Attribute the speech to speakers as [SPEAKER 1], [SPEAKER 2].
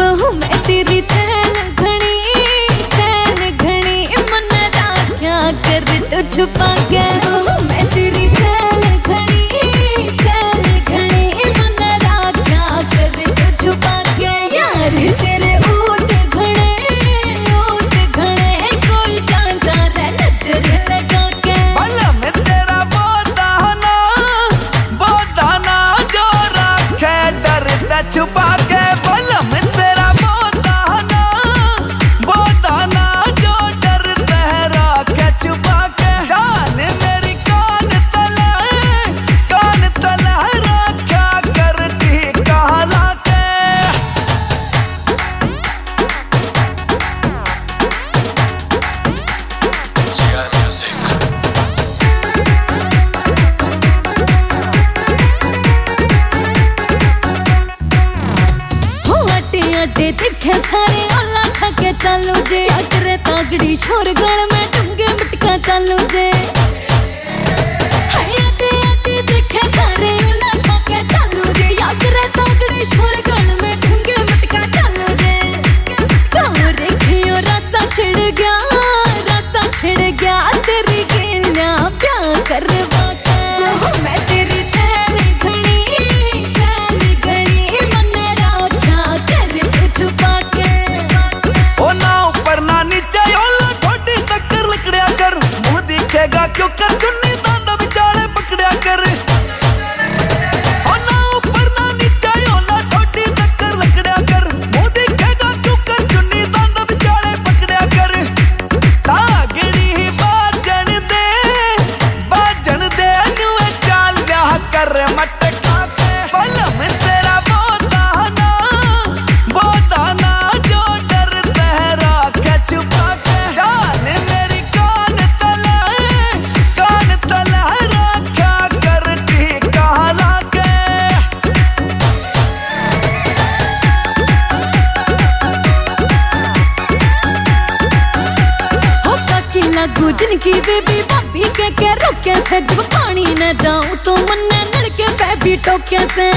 [SPEAKER 1] बहू मैं तेरी चैन घड़ी मन क्या कर तो छुपा के। बहू मैं तेरी चैन घड़ी मन क्या कर तो छुपा के। यार तेरे ऊट घड़े कोई जानता रह नजर लगा के।
[SPEAKER 2] भला मैं तेरा वो दाना जो रखे डरता छुपा के। भला मैं तेरा वो दाना जो डरता है रखे छुपा के। जान मेरी कान तले रखा कर टीका लाके।
[SPEAKER 1] अड्डे दिखे सारे ओला ठगे चालू जे। अगरे तागड़ी छोर गण में टंगे मटका चालू जे। अड्डे दिखे सारे ओला ठगे चालू जे। अगरे तागड़ी छोर गण में टंगे मटका चालू जे। सारे खियो रास्ता छिड़ गया तेरी गेलिया प्यार करवा के। मैं तेरी चैन घड़ी मन राखा कर तू छुपा के।
[SPEAKER 2] ओ ना ऊपर ना नीचे ओला थोड़ी टक्कर लकड़िया कर। मुंह दिखेगा क्यों कर चुन्नी दांदा बिचाले पकड़िया कर। ओ ना ऊपर ना नीचे ओला थोड़ी टक्कर लकड़िया कर। मुंह दिखेगा क्यों कर चुन्नी दांदा बिचाले पकड़िया कर। तागड़ी ही बाजन दे न्यूए चाल लिया कर मटका के। भला मैं तेरा वो दाना जो डरता है रखे छुपा के। जान मेरी कान तले रखा कर टीका लाके।
[SPEAKER 1] लागू जिनकी बेबी भाभी के रोके से। जब पानी न जाऊं तो मन नलके पे भी टोके से।